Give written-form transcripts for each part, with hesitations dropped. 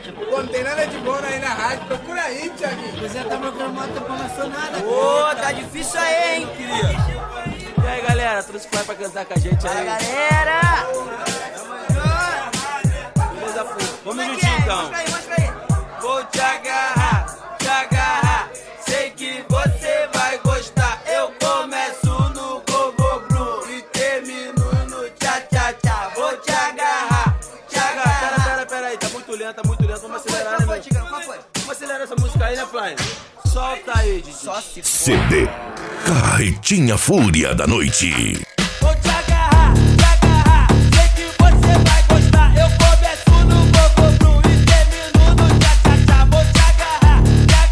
Pô, não tem nada de bom aí na rádio. Procura aí, Thiaguinho. Você tá procurando uma tempo nacional. Ô, tá difícil aí, hein, querido? E aí, galera, trouxe o pai pra cantar com a gente aí. Fala, galera! Beleza, pô. Vamos juntinho, então. Mostra aí. Vou te agarrar, sei que você vai gostar. Eu começo no go-go-blu e termino no tchá-tchá-tchá. Vou te agarrar, Pera aí, tá muito lento, vamos acelerar, né, meu? Vamos acelerar essa música aí, né, Fly? Solta aí, Didi. Só se for. CD Carretinha Fúria da Noite. Vou te agarrar, sei que você vai gostar. Eu começo no go-go-blu e termino no tchá-tchá-tchá. Vou te agarrar,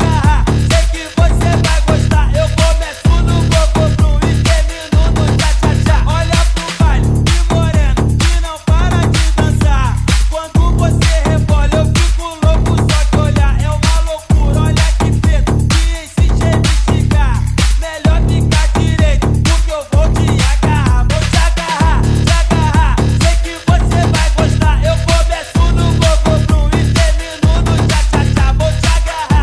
sei que você vai gostar. Eu começo no go-go-blu e termino no tchá-tchá-tchá. Olha pro baile, que moreno, que não para de dançar. Quando você rebola, eu fico louco só de olhar. É uma loucura, olha que peso, que insiste em me esticar. Melhor ficar direito, porque eu vou te agarrar. Vou te agarrar, sei que você vai gostar. Eu começo no go-go-blu e termino no tchá-tchá-tchá. Vou te agarrar,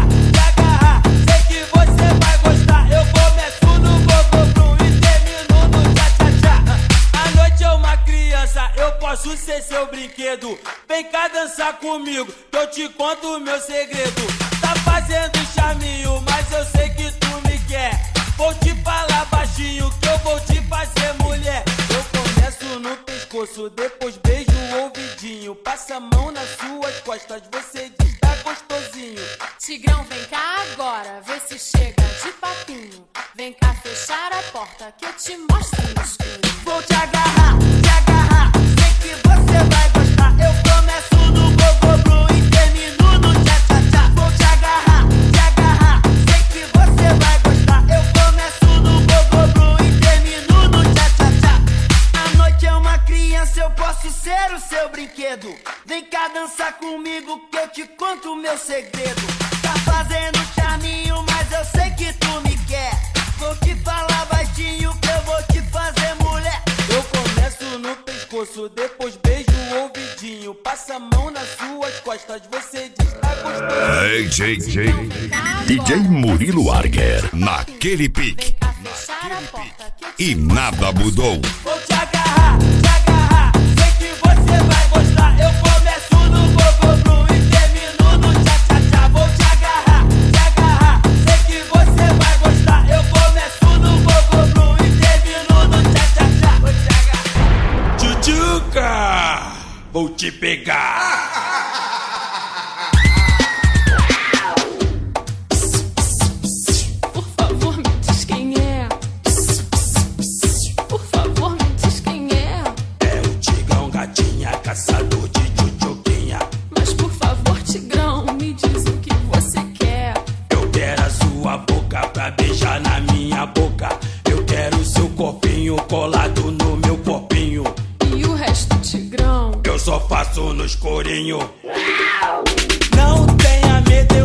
sei que você vai gostar. Eu começo no go-go-blu e termino no tchá-tchá-tchá. A noite é uma criança, eu posso ser seu brinquedo. Vem cá dançar comigo, que eu te conto o meu segredo. Tá fazendo charminho, mas eu sei que tu me quer. Vou te falar baixinho, que eu vou te fazer mulher. Eu começo no pescoço, depois beijo o ouvidinho. Passa a mão nas suas costas, você diz tá gostosinho. Tigrão, vem cá agora, vê se chega de papinho. Vem cá fechar a porta que eu te mostro no escuro. Vou te agarrar, sei que você vai gostar. Eu começo no go-go-blu e termino no tchá-tchá-tchá. Vou te agarrar, sei que você vai gostar. Eu começo no go-go-blu e termino no tchá-tchá-tchá. A noite é uma criança, eu posso ser o seu brinquedo. Vem cá dançar comigo que eu te conto o meu segredo. Tá fazendo charminho, mas eu sei que tu me quer. Vou te falar baixinho que eu vou te fazer mulher. Eu começo no pescoço, depois beijo o ouvidinho. Passa a mão nas suas costas, você diz tá gostosinho. DJ Murilo Arger, naquele pique. Vem cá fechar a porta que eu te E nada mudou. Vou te agarrar, sei que você vai gostar. Eu começo no go-go-blu e termino no tchá-tchá-tchá. Vou te agarrar, sei que você vai gostar. Eu começo no go-go-blu e termino no tchá-tchá-tchá. Vou te agarrar. Tchutchuca, vou te pegar. Por favor, me diz quem é. Por favor, me diz quem é. É o Tigrão, gatinha, caçador de tchutchuquinha. Mas por favor, Tigrão, me diz o que você quer. Eu quero a sua boca pra beijar na minha boca. Eu quero o seu corpinho colado no meu corpinho. E o resto, Tigrão? Eu só faço no escurinho. Não tenha medo,